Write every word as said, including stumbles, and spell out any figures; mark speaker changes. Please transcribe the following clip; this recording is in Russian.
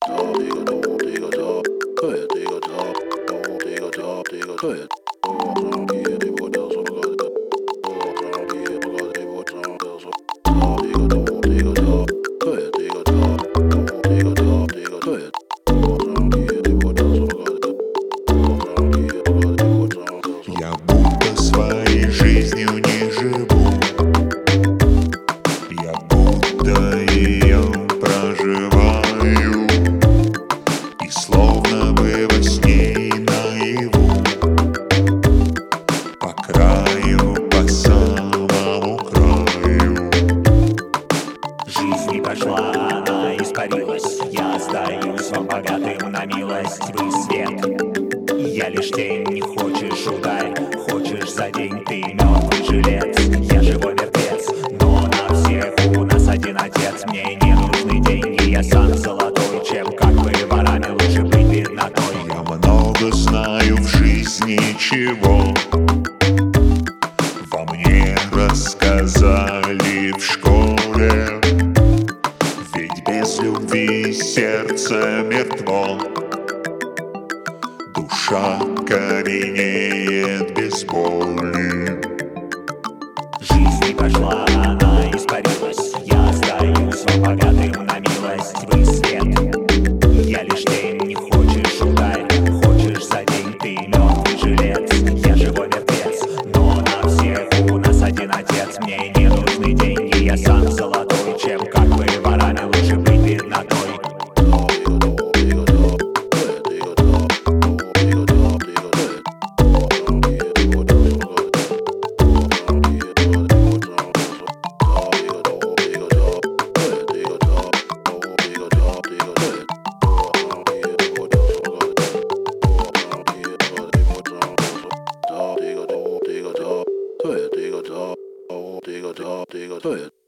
Speaker 1: Я будто своей жизнью не живу, я будто ее проживаю, и словно бы во сне и наяву, по краю, по самому краю.
Speaker 2: Жизнь не прошла, она испарилась. Я сдаюсь вам богатым на милость. Вы свет, я лишь тень. Не хочешь — ударь, хочешь — за день. Ты мертвый жилец, я живой мертвец. Но на всех у нас один отец. Мне не нужны деньги, я сам золотой. Чем как вы ворами, лучше быть беднотой.
Speaker 1: Я много знаю в жизни чего, во мне рассказали в школе. Ведь без любви сердце мертво, душа каменеет без боли.
Speaker 2: Жизнь не прошла, она испарилась. Я сдаюсь вам богатым на милость. Вы свет, я лишь тень. Не хочешь — ударь, хочешь — за день. Ты мертвый жилец, я живой мертвец. Но на всех у нас один отец. Мне не нужны деньги, я сам золотой. Чем как вы ворами, лучше быть беднотой.
Speaker 3: Dig a dog, dig a dog, dig a dog, dig a dog.